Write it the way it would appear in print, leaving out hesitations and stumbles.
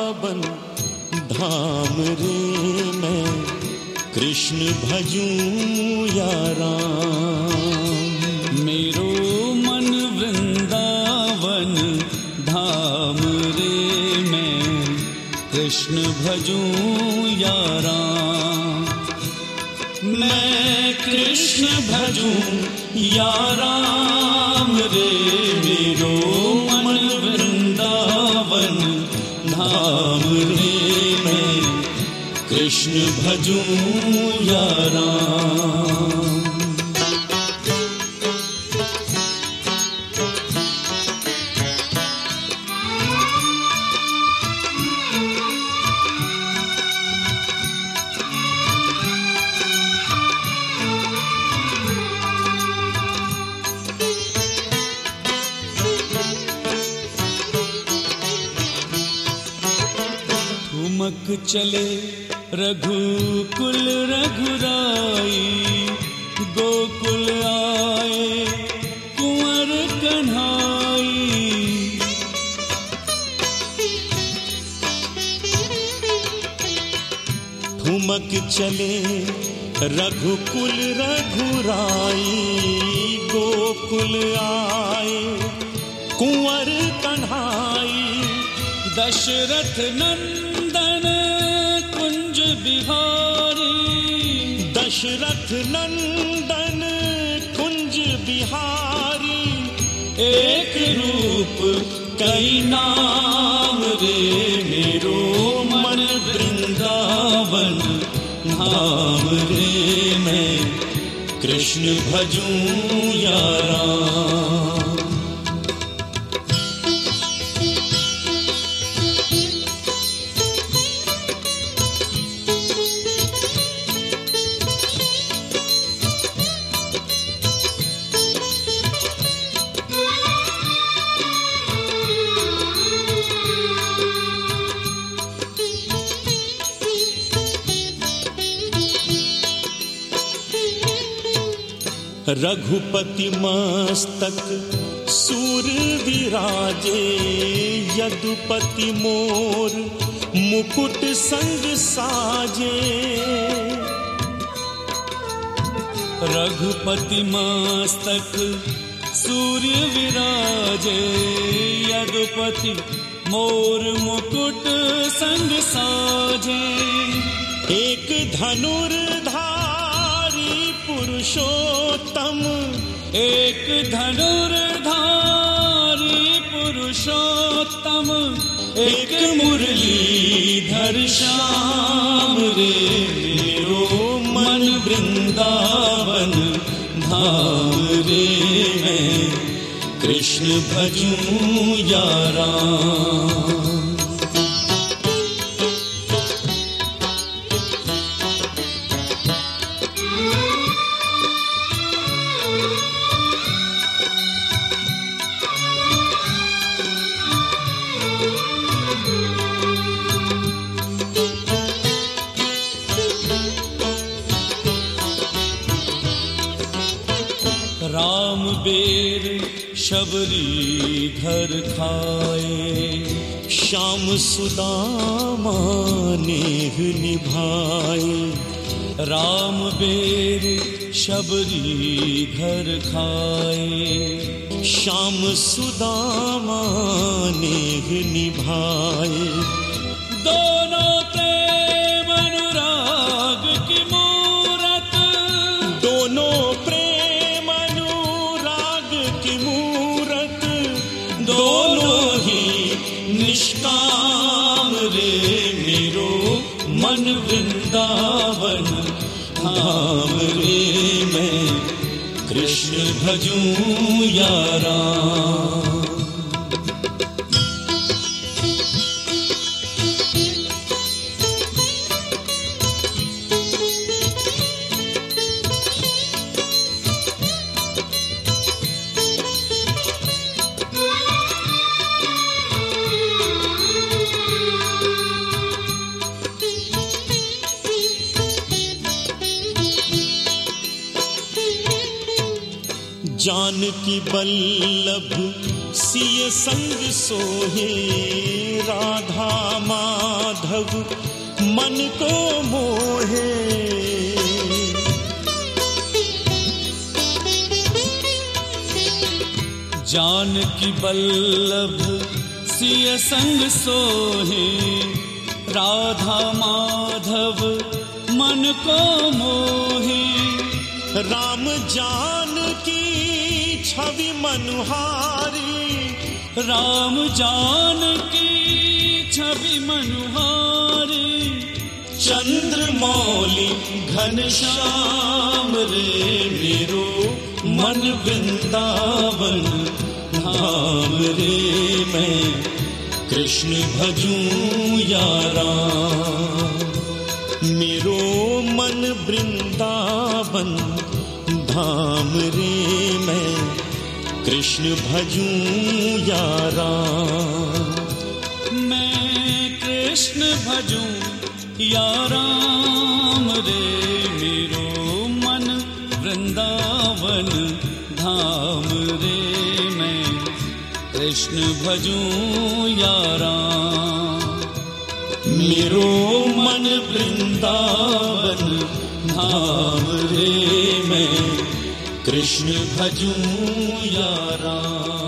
वृंदावन धाम रे, मैं कृष्ण भजूं या राम। मेरो मन वृंदावन धाम रे, मैं कृष्ण भजूं या राम। मैं कृष्ण भजूं या राम रे, मेरो मन वृंदावन धाम रे, मैं कृष्ण भजूं या राम। ठुमक चले रघुकुल रघुराई, गोकुल आए कुंवर कन्हाई। ठुमक चले रघुकुल रघुराई, गोकुल आए कुंवर कन्हाई। दशरथ नंदन कुंज बिहारी, दशरथ नंदन कुंज बिहारी। एक रूप कई नाम रे, मेरो मन वृंदावन धाम रे, मैं कृष्ण भजूं या राम। रघुपति मस्तक सूर विराजे, यदुपति मोर मुकुट संग साजे। रघुपति मस्तक सूर्य विराजे, यदुपति मोर मुकुट संग साजे। एक धनुर्धारी पुरुषोत्तम, एक धनुर्धारी पुरुषोत्तम। एक मुरलीधर श्याम रे, मेरो मन वृंदावन धाम रे, मैं कृष्ण भजूं या राम। राम बेर शबरी घर खाए, श्याम सुदामा नेह निभाए। राम बेर शबरी घर खाए, श्याम सुदामा नेह निभाए। दोनों प्रेम अनुराग की मूरत, दोनों प्रेम अनुराग की मूरत। दोनों ही निष्काम रे, मेरो मन वृंदावन धाम रे, मैं कृष्ण भजूं या राम। जानकी बल्लभ सिय संग सोहे, राधा माँ माधव मन को मोहे। जानकी बल्लभ सिय संग सोहे, राधा माधव मन को मोहे। राम जानकी छवि मनुहारी, राम जानकी छवि मनुहारी। चंद्रमौली घनश्याम रे मेरो मन वृंदावन धाम रे, मैं कृष्ण भजूं यारा। मेरो मन वृंदावन धाम रे, मैं कृष्ण भजूं यारा। मैं कृष्ण भजूं याराम रे, मेरो मन वृंदावन धाम रे, मैं कृष्ण भजूं याराम। मेरो मन वृंदावन धाम रे, मैं कृष्ण भजूं यारा।